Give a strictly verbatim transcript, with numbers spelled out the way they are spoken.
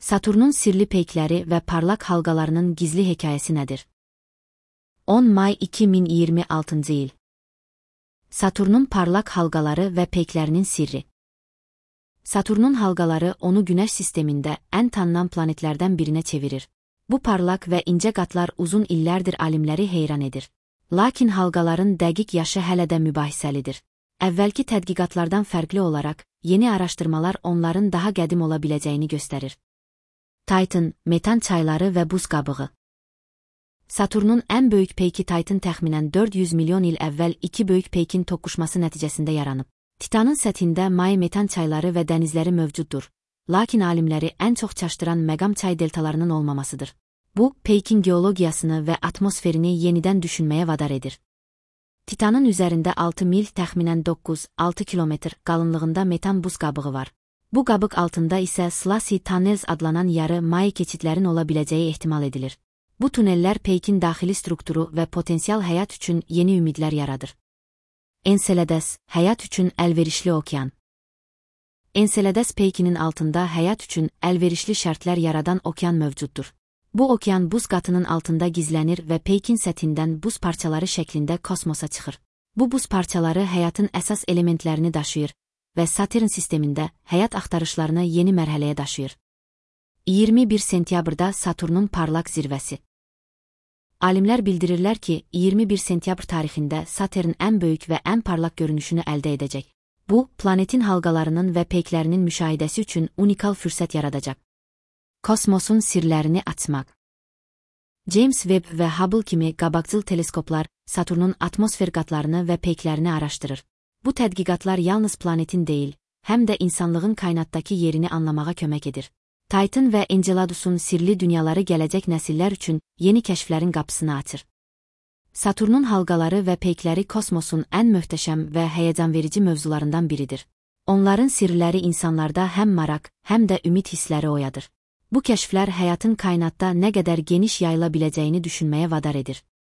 Saturnun sirli peykləri və parlaq halqalarının gizli hekayəsi nədir? on may iki min iyirmi altıncı il. Saturnun parlaq halqaları və peyklərinin sirri. Saturnun halqaları onu Günəş sistemində ən tanınan planetlərdən birinə çevirir. Bu parlaq və incə qatlar uzun illərdir alimləri heyran edir. Lakin halqaların dəqiq yaşı hələ də mübahisəlidir. Əvvəlki tədqiqatlardan fərqli olaraq, yeni araşdırmalar onların daha qədim ola biləcəyini göstərir. Titan, metan çayları və buz qabığı. Saturnun ən böyük peyki Titan təxminən dörd yüz milyon il əvvəl iki böyük peykin toqquşması nəticəsində yaranıb. Titanın səthində may metan çayları və dənizləri mövcuddur. Lakin alimləri ən çox çaşdıran məqam çay deltalarının olmamasıdır. Bu, peykin geologiyasını və atmosferini yenidən düşünməyə vadar edir. Titanın üzərində altı mil təxminən doqquz altı kilometr qalınlığında metan buz qabığı var. Bu qabıq altında isə Slashy Tunnels adlanan yarı may keçidlərin ola biləcəyi ehtimal edilir. Bu tunellər peykin daxili strukturu və potensial həyat üçün yeni ümidlər yaradır. Enceladus, həyat üçün əlverişli okean. Enceladus peykinin altında həyat üçün əlverişli şərtlər yaradan okean mövcuddur. Bu okean buz qatının altında gizlənir və peykin səthindən buz parçaları şəklində kosmosa çıxır. Bu buz parçaları həyatın əsas elementlərini daşıyır və Saturn sistemində həyat axtarışlarını yeni mərhələyə daşıyır. iyirmi bir sentyabrda Saturnun parlaq zirvəsi. Alimlər bildirirlər ki, iyirmi bir sentyabr tarixində Saturn ən böyük və ən parlaq görünüşünü əldə edəcək. Bu, planetin halqalarının və peyklərinin müşahidəsi üçün unikal fürsət yaradacaq. Kosmosun sirlərini açmaq. James Webb və Hubble kimi qabaqcıl teleskoplar Saturnun atmosfer qatlarını və peyklərini araşdırır. Bu tədqiqatlar yalnız planetin deyil, həm də insanlığın kainatdakı yerini anlamağa kömək edir. Titan və Enceladus'un sirli dünyaları gələcək nəsillər üçün yeni kəşflərin qapısını açır. Saturnun halqaları və peykləri kosmosun ən möhtəşəm və həyəcanverici mövzularından biridir. Onların sirləri insanlarda həm maraq, həm də ümid hissləri oyadır. Bu kəşflər həyatın kainatda nə qədər geniş yayıla biləcəyini düşünməyə vadar edir.